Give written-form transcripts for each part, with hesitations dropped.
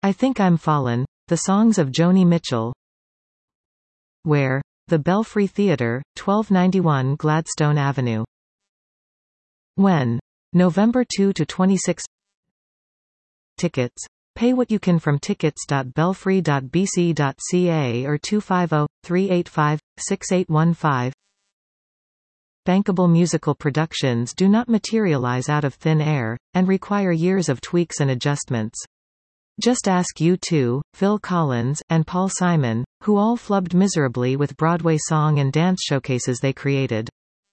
I Think I'm Fallen, the songs of Joni Mitchell. Where? The Belfry Theatre, 1291 Gladstone Avenue. When? November 2 to 26. Tickets. Pay what you can from tickets.belfry.bc.ca or 250-385-6815. Bankable musical productions do not materialize out of thin air, and require years of tweaks and adjustments. Just ask U2, Phil Collins, and Paul Simon, who all flubbed miserably with Broadway song and dance showcases they created.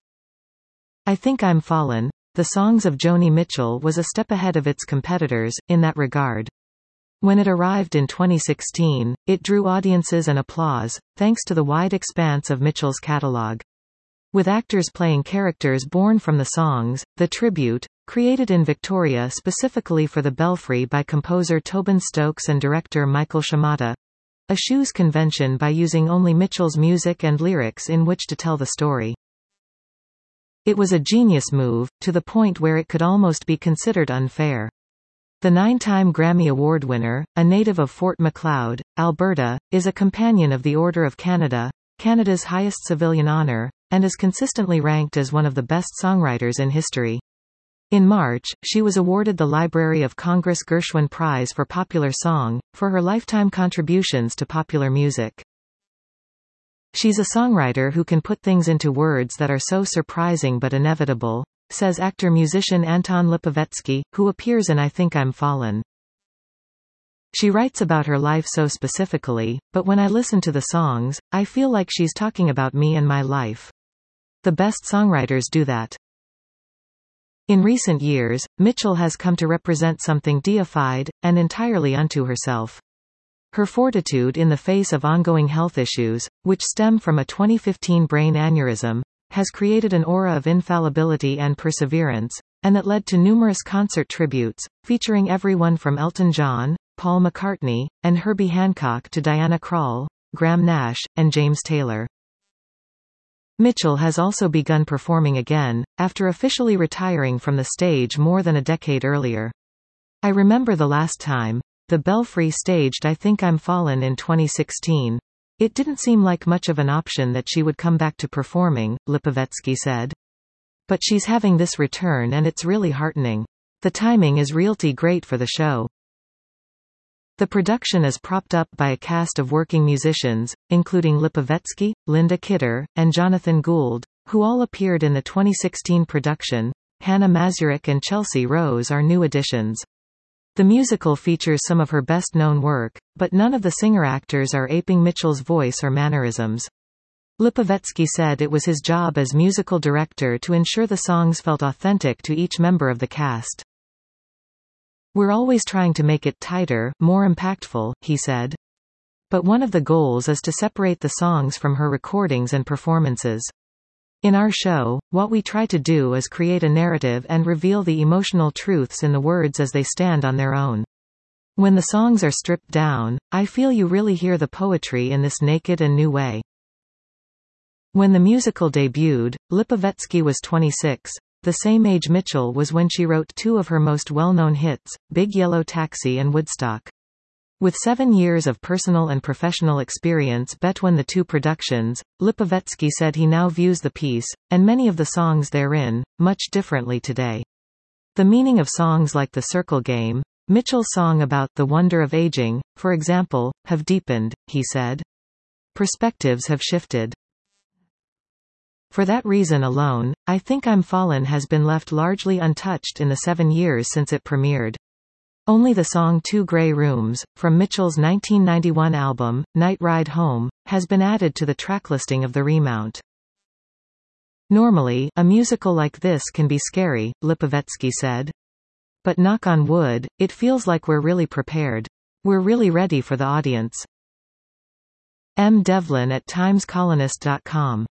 I Think I'm Fallen, the songs of Joni Mitchell was a step ahead of its competitors, in that regard. When it arrived in 2016, it drew audiences and applause, thanks to the wide expanse of Mitchell's catalog. With actors playing characters born from the songs, the tribute, created in Victoria specifically for the Belfry by composer Tobin Stokes and director Michael Shimada, eschews convention by using only Mitchell's music and lyrics in which to tell the story. It was a genius move, to the point where it could almost be considered unfair. The 9-time Grammy Award winner, a native of Fort Macleod, Alberta, is a Companion of the Order of Canada, Canada's highest civilian honour, and is consistently ranked as one of the best songwriters in history. In March, she was awarded the Library of Congress Gershwin Prize for Popular Song, for her lifetime contributions to popular music. She's a songwriter who can put things into words that are so surprising but inevitable, says actor-musician Anton Lipovetsky, who appears in I Think I'm Fallen. She writes about her life so specifically, but when I listen to the songs, I feel like she's talking about me and my life. The best songwriters do that. In recent years, Mitchell has come to represent something deified, and entirely unto herself. Her fortitude in the face of ongoing health issues, which stem from a 2015 brain aneurysm, has created an aura of infallibility and perseverance, and that led to numerous concert tributes, featuring everyone from Elton John, Paul McCartney, and Herbie Hancock to Diana Krall, Graham Nash, and James Taylor. Mitchell has also begun performing again, after officially retiring from the stage more than a decade earlier. I remember the last time the Belfry staged I Think I'm Fallen in 2016. It didn't seem like much of an option that she would come back to performing, Lipovetsky said. But she's having this return and it's really heartening. The timing is realty great for the show. The production is propped up by a cast of working musicians, including Lipovetsky, Linda Kidder, and Jonathan Gould, who all appeared in the 2016 production. Hannah Mazurek and Chelsea Rose are new additions. The musical features some of her best-known work, but none of the singer-actors are aping Mitchell's voice or mannerisms. Lipovetsky said it was his job as musical director to ensure the songs felt authentic to each member of the cast. We're always trying to make it tighter, more impactful, he said. But one of the goals is to separate the songs from her recordings and performances. In our show, what we try to do is create a narrative and reveal the emotional truths in the words as they stand on their own. When the songs are stripped down, I feel you really hear the poetry in this naked and new way. When the musical debuted, Lipovetsky was 26, the same age Mitchell was when she wrote two of her most well-known hits, Big Yellow Taxi and Woodstock. With 7 years of personal and professional experience between the two productions, Lipovetsky said he now views the piece, and many of the songs therein, much differently today. The meaning of songs like The Circle Game, Mitchell's song about the wonder of aging, for example, have deepened, he said. Perspectives have shifted. For that reason alone, I Think I'm Fallen has been left largely untouched in the 7 years since it premiered. Only the song Two Grey Rooms, from Mitchell's 1991 album, Night Ride Home, has been added to the tracklisting of the remount. Normally, a musical like this can be scary, Lipovetsky said. But knock on wood, it feels like we're really prepared. We're really ready for the audience. M. Devlin at TimesColonist.com